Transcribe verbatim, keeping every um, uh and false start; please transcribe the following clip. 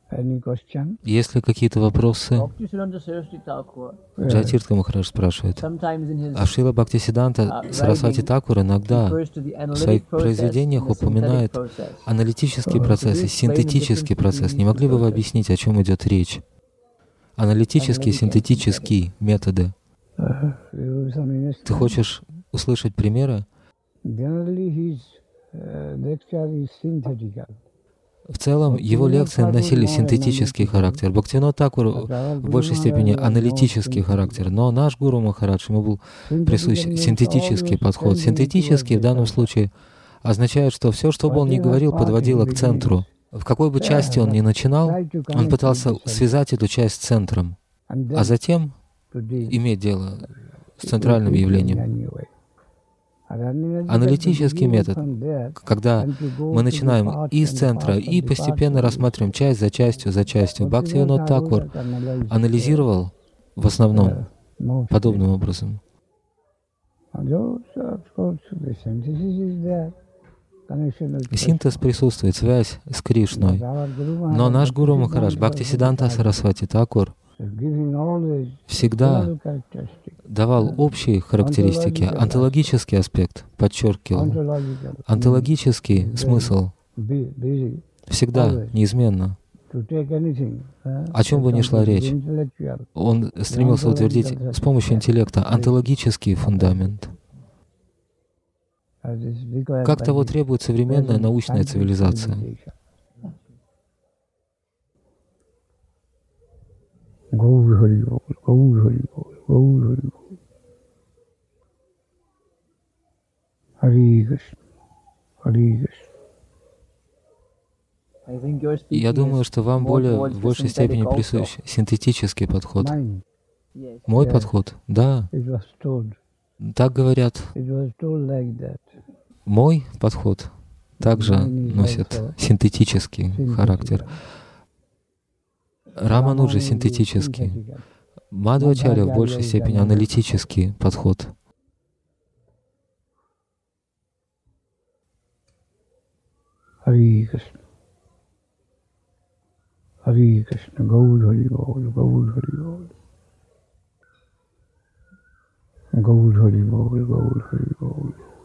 Any question? Есть ли какие-то вопросы? Bhaktisiddhanta Saraswati Thakur, Джайотиртха Махарадж спрашивает. sometimes in his А Шрила Бхактисиддханта uh, Сарасвати writing Такур иногда refers to the в своих analytic process произведениях and the synthetic упоминает process. аналитический Uh, процесс could и you explain the синтетический difference процесс. between Не these могли two бы вы processes? объяснить, о чем идет речь? Аналитический и Analytic and синтетический методы. uh, you some Ты understand? хочешь услышать примеры? Generally, his uh, lecture is synthetical. В целом, его лекции носили синтетический характер. Бхактивинод Такур в большей степени аналитический характер, но наш Гуру Махарадж, ему был присущ синтетический подход. Синтетический в данном случае означает, что все, что бы он ни говорил, подводило к центру. В какой бы части он ни начинал, он пытался связать эту часть с центром, а затем иметь дело с центральным явлением. Аналитический метод, когда мы начинаем из центра и постепенно рассматриваем часть за частью, за частью. Бхактивинод Такур анализировал в основном подобным образом. Синтез присутствует, связь с Кришной. Но наш Гуру Махарадж Бхактисиддханта Сарасвати Такур всегда давал общие характеристики, онтологический аспект подчеркивал. Онтологический смысл всегда, неизменно, о чем бы ни шла речь, он стремился утвердить с помощью интеллекта онтологический фундамент. Как того требует современная научная цивилизация. Gaur Hari Bol, Gaur Hari Bol, Gaur Hari Bol. Hare Krishna, Hare Krishna. I think your Я speaking думаю, is что вам more более, towards в the большей степени synthetic also. присущ синтетический подход. Mine, Yes. Мой Yes. подход? Да, it was told, так говорят. it was told like that. Мой подход также Mine is носит also синтетический характер. synthetical. Рамануджа Ramanujam is синтетический. synthetical. Мадхвачарья в большей Madhvacharya is степени analytical. аналитический подход. Hare Krishna, Hare Krishna, Gaur Hari Bol, Gaur Hari Bol. Gaur Hari Bol, Gaur Hari Bol.